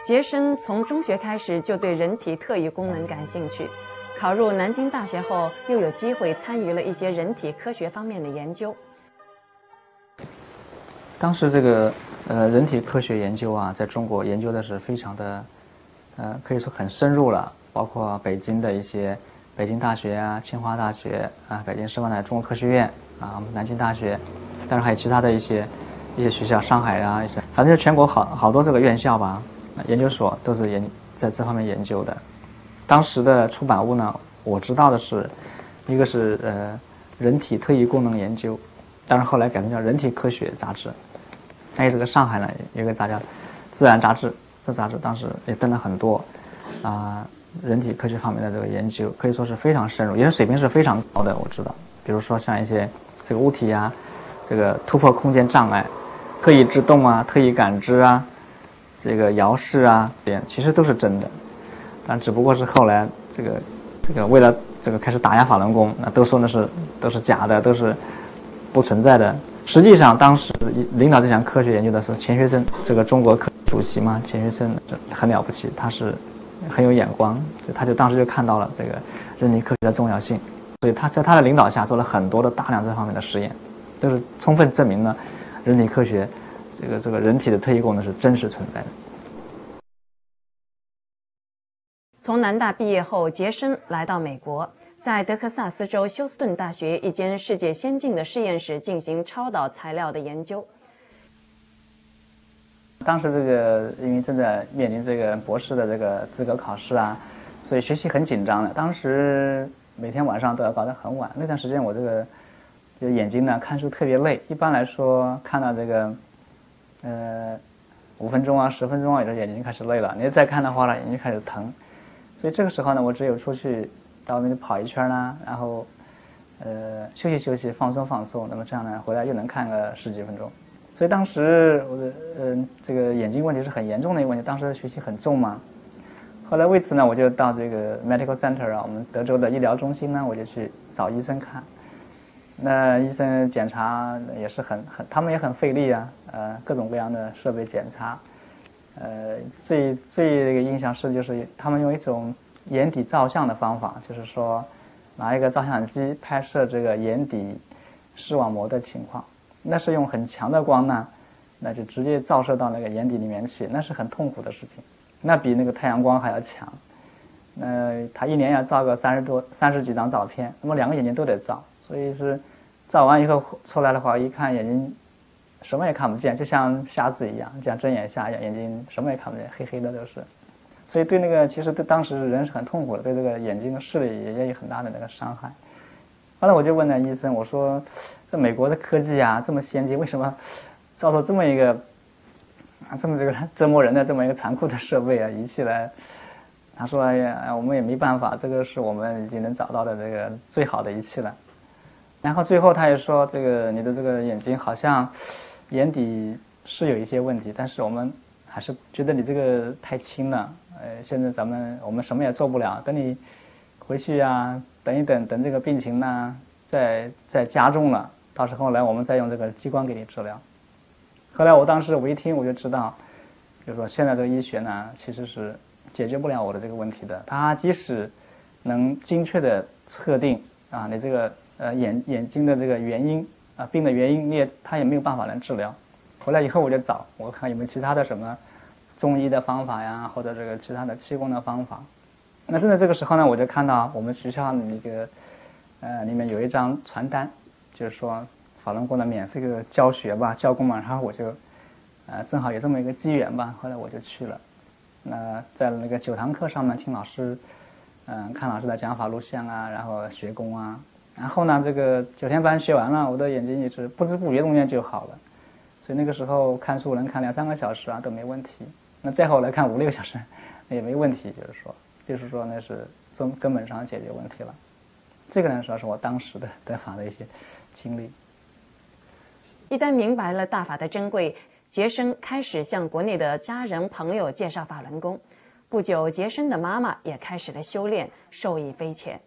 杰森从中学开始就对人体特异功能感兴趣，考入南京大学后又有机会参与了一些人体科学方面的研究。 当时这个人体科学研究啊，在中国研究的是非常的可以说很深入了，包括北京的一些北京大学啊、清华大学啊、北京师范大学中国科学院啊、我们南京大学，当然还有其他的一些学校，上海啊一些，反正就全国好多这个院校吧，研究所都是在这方面研究的。当时的出版物呢，我知道的是，一个是人体特异功能研究，当然后来改成叫人体科学杂志。还有这个上海呢有一个杂志《自然》杂志，这杂志当时也登了很多人体科学方面的这个研究，可以说是非常深入，研究水平是非常高的。我知道，比如说像一些这个物体啊，这个突破空间障碍、特异制动啊、特异感知啊、这个遥视啊，其实都是真的，但只不过是后来这个为了这个开始打压法轮功，那都说都是假的，都是不存在的。实际上，当时领导这项科学研究的是钱学森，这个中国科主席嘛，钱学森很了不起，他是很有眼光，他就当时就看到了这个人体科学的重要性，所以他在他的领导下做了很多的大量这方面的实验，都是充分证明了人体科学这个人体的特异功能是真实存在的。 从南大毕业后，杰森来到美国，在德克萨斯州休斯顿大学一间世界先进的实验室进行超导材料的研究。 当时因为正在面临这个博士的这个资格考试啊，所以学习很紧张的。当时每天晚上都要搞得很晚。那段时间我就眼睛呢看书特别累，一般来说看到这个5分钟啊、10分钟啊，有时候眼睛开始累了。你再看的话呢，眼睛开始疼。所以这个时候呢，我只有出去到外面跑一圈啦，然后休息休息，放松放松。那么这样呢，回来又能看个10几分钟。所以当时我的这个眼睛问题是很严重的一个问题，当时学习很重嘛。后来为此呢，我就到这个 Medical Center 啊，我们德州的医疗中心呢，我就去找医生看。那医生检查也是他们也很费力啊，各种各样的设备检查。最这个印象是就是他们用一种眼底照相的方法，就是说拿一个照相机拍摄这个眼底视网膜的情况，那是用很强的光呢，那就直接照射到那个眼底里面去，那是很痛苦的事情，那比那个太阳光还要强。他一年要照个30几张照片，那么2个眼睛都得照，所以是照完以后出来的话，一看眼睛什么也看不见，就像瞎子一样，像睁眼瞎眼，眼睛什么也看不见，黑黑的都是。所以其实对当时人是很痛苦的，对这个眼睛的视力也有很大的那个伤害。后来我就问那医生，我说这美国的科技啊这么先进，为什么造出这么这个折磨人的这么一个残酷的设备啊仪器来？他说哎呀，我们也没办法，这个是我们已经能找到的这个最好的仪器了。然后最后他也说，这个你的这个眼睛好像眼底是有一些问题，但是我们还是觉得你这个太轻了，现在我们什么也做不了，等你回去啊，等一等，等这个病情呢再加重了，到时候来我们再用这个激光给你治疗。后来当时我一听我就知道，就是说现在这个医学呢其实是解决不了我的这个问题的，它即使能精确的测定啊你这个眼睛的这个原因啊病的原因，它也没有办法能治疗。回来以后我就找，我看有没有其他的什么中医的方法呀，或者这个其他的气功的方法。那正在这个时候呢，我就看到我们学校的那个里面有一张传单，就是说法轮功的免费的教学吧，教功嘛，然后我就正好有这么一个机缘吧，后来我就去了。那在那个9堂课上面听老师看老师的讲法录像啊，然后学功啊，然后呢这个9天班学完了，我的眼睛也是不知不觉中间就好了。所以那个时候看书能看2、3个小时啊都没问题，那再后来看5、6个小时也没问题，就是说那是从根本上解决问题了。这个呢主要是我当时的得法的一些经历。 一旦明白了大法的珍贵，杰森开始向国内的家人朋友介绍法轮功。不久，杰森的妈妈也开始了修炼，受益匪浅。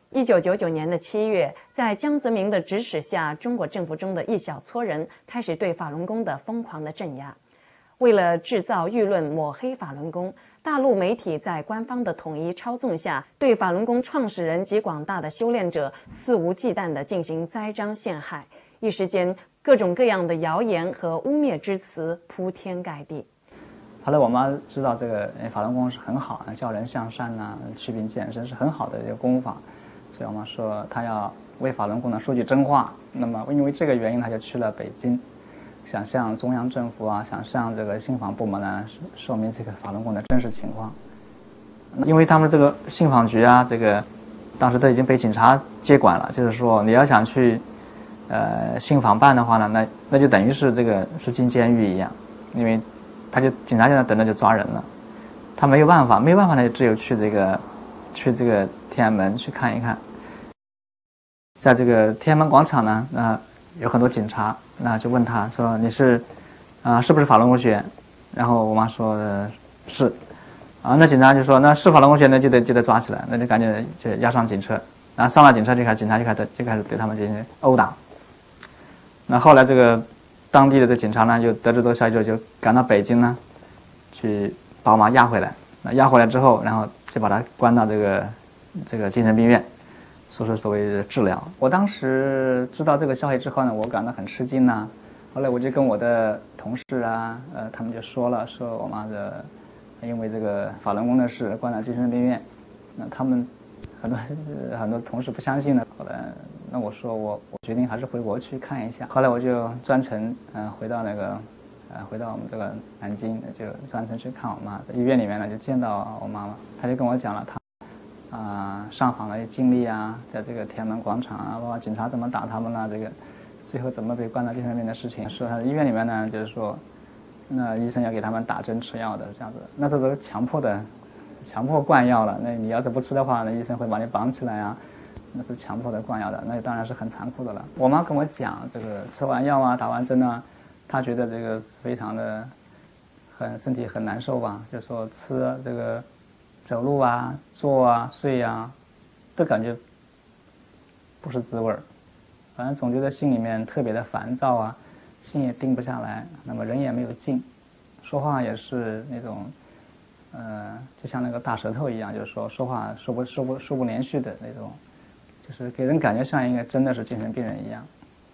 1999年的7月，在江泽民的指使下，中国政府中的一小撮人开始对法轮功的疯狂的镇压。为了制造舆论抹黑法轮功，大陆媒体在官方的统一操纵下，对法轮功创始人及广大的修炼者肆无忌惮地进行栽赃陷害。一时间，各种各样的谣言和污蔑之词铺天盖地。 后来我妈知道这个法轮功是很好，教人向善呐，祛病健身是很好的一个功法，所以我妈说她要为法轮功呢说句真话。那么因为这个原因，她就去了北京，想向中央政府啊，想向这个信访部门呢说明这个法轮功的真实情况。因为他们这个信访局啊，这个当时都已经被警察接管了，就是说你要想去信访办的话呢，那就等于是这个是进监狱一样，因为警察就在等着就抓人了，他没有办法，他就只有去这个天安门去看一看。在这个天安门广场呢，有很多警察，那就问他说你是不是法轮功学员？然后我妈说是，那警察就说那是法轮功学员，那就得抓起来，那就赶紧就押上警车，然后上了警车警察就开始对他们进行殴打。那后来这个当地的这警察呢，就得知这个消息就赶到北京呢，去把我妈押回来。那押回来之后，然后就把她关到这个精神病院，说是所谓的治疗。我当时知道这个消息之后呢，我感到很吃惊呐。后来我就跟我的同事啊，他们就说我妈因为这个法轮功的事关到精神病院。那他们很多同事不相信呢。后来那我说我决定还是回国去看一下。后来我就专程回到我们这个南京，就专程去看我妈。在医院里面呢，就见到我妈妈，她就跟我讲了她上访的一些经历啊，在这个天安门广场啊，包括警察怎么打他们啊，这个最后怎么被关到精神病院的事情。说她在医院里面呢，就是说那医生要给他们打针吃药的这样子，那这都是强迫灌药了。那你要是不吃的话，那医生会把你绑起来啊，那是强迫的灌药的，那当然是很残酷的了。我妈跟我讲，这个吃完药啊，打完针啊，她觉得这个非常的身体很难受吧，就说吃这个走路啊、坐啊、睡啊，都感觉不是滋味儿，反正总觉得心里面特别的烦躁啊，心也定不下来，那么人也没有静，说话也是那种就像那个大舌头一样，就是说话说不连续的那种，就是给人感觉像一个真的是精神病人一样。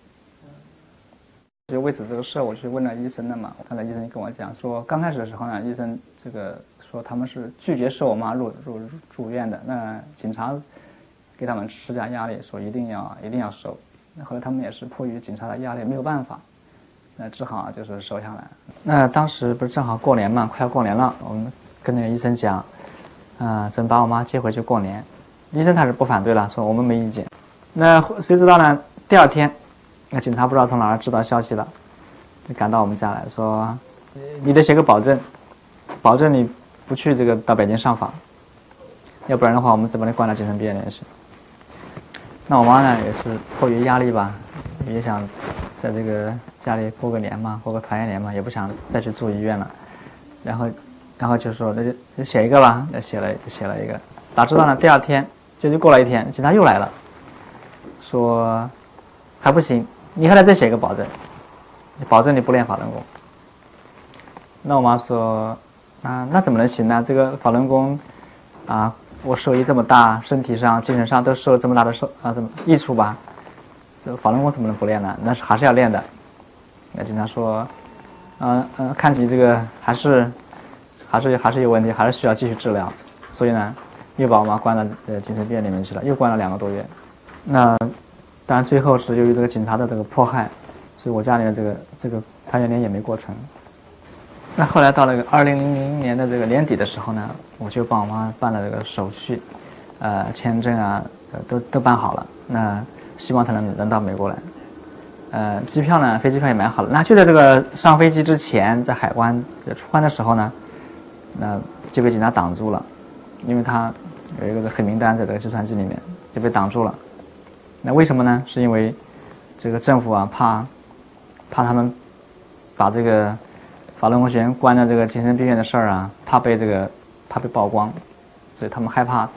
就为此这个事我去问了医生的嘛，后来医生跟我讲说，刚开始的时候呢，医生这个说他们是拒绝收我妈住院的，那警察给他们施加压力，说一定要收。那后来他们也是迫于警察的压力没有办法，那只好就是收下来。那当时不是正好过年嘛，快要过年了，我们跟那个医生讲，真把我妈接回去过年。医生他是不反对了，说我们没意见。那谁知道呢？第二天，那警察不知道从哪儿知道消息了，就赶到我们家来说，你得写个保证你不去这个到北京上访，要不然的话我们只把你关到精神病院去。那我妈呢也是迫于压力吧，也想在这个家里过个年嘛，过个团圆年嘛，也不想再去住医院了。然后就说那就写一个吧，那写了一个。哪知道呢？第二天就过了一天，警察又来了，说还不行，你还得再写一个保证，你保证你不练法轮功。那我妈说那怎么能行呢？这个法轮功我受益这么大，身体上、精神上都受了这么大的怎么益处吧？这个法轮功怎么能不练呢？那是还是要练的。那警察说，看起这个还是有问题，还是需要继续治疗。所以呢，又把我妈关到精神病院里面去了，又关了2个多月。那当然最后是由于这个警察的这个迫害，所以我家里面这个团圆年也没过成。那后来到了2000年的这个年底的时候呢，我就帮我妈办了这个手续，签证啊都办好了。那希望她能到美国来。机票呢，飞机票也买好了。那就在这个上飞机之前，在海关出关的时候呢，那就被警察挡住了，因为他有一个黑名单在这个计算机里面，就被挡住了。那为什么呢？是因为这个政府怕他们把这个法轮功学员关在这个精神病院的事儿怕被曝光，所以他们害怕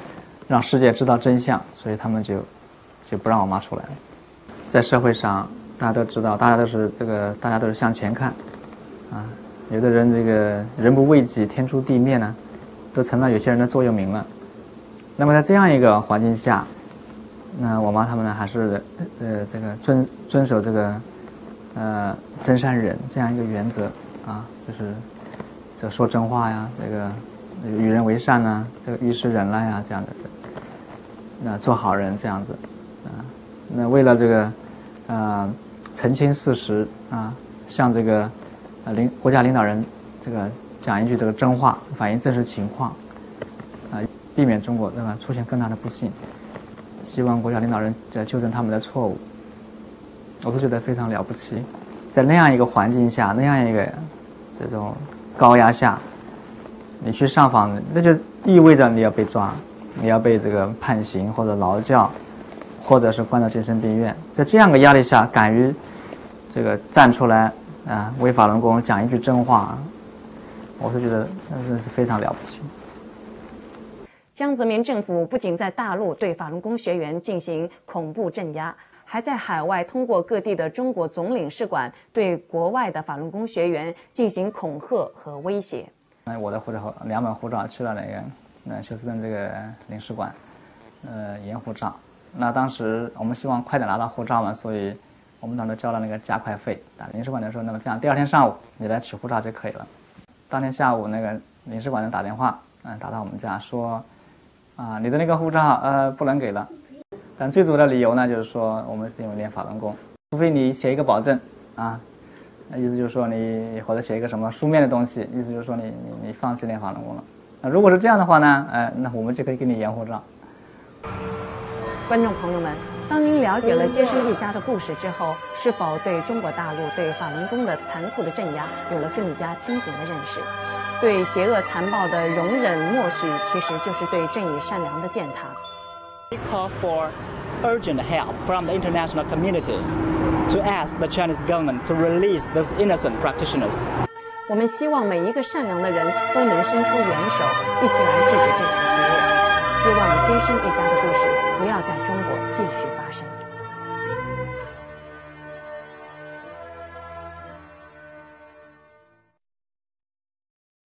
让世界知道真相，所以他们就不让我妈出来了。在社会上，大家都知道，大家都是向前看，啊，有的人这个人不为己，天诛地灭呢，都成了有些人的座右铭了。那么在这样一个环境下，那我妈他们呢，还是这个遵守这个真善忍这样一个原则啊，就是这说真话呀，这个与人为善呐，这个遇事忍耐呀，这样的，那做好人这样子啊。那为了这个澄清事实啊，向这个国家领导人这个讲一句这个真话，反映真实情况啊，避免中国出现更大的不幸。希望国家领导人纠正他们的错误，我都觉得非常了不起。在那样一个环境下，那样一个这种高压下，你去上访，那就意味着你要被抓，你要被这个判刑或者劳教，或者是关到精神病院。在这样的压力下，敢于这个站出来啊，为法轮功讲一句真话，我是觉得那真是非常了不起。 江泽民政府不仅在大陆对法轮功学员进行恐怖镇压，还在海外通过各地的中国总领事馆对国外的法轮功学员进行恐吓和威胁。 我的护照2本护照去了休斯顿这个领事馆，验护照。那当时我们希望快点拿到护照嘛，所以我们当时交了那个加快费。打领事馆的时候，那么这样第2天上午你来取护照就可以了。当天下午那个领事馆人打电话，打到我们家说。你的那个护照不能给了，但最主要的理由呢，就是说我们是因为练法轮功，除非你写一个保证啊，意思就是说你或者写一个什么书面的东西，意思就是说你放弃练法轮功了。那如果是这样的话呢，那我们就可以给你延护照。 观众朋友们，当您了解了接生一家的故事之后，是否对中国大陆对法轮功的残酷的镇压有了更加清醒的认识？对邪恶残暴的容忍默许，其实就是对正义善良的践踏。 We call for urgent help from the international community to ask the Chinese government to release those innocent practitioners. 我们希望每一个善良的人都能伸出援手，一起来制止这场邪恶。希望接生一家的故事不要在中国继续。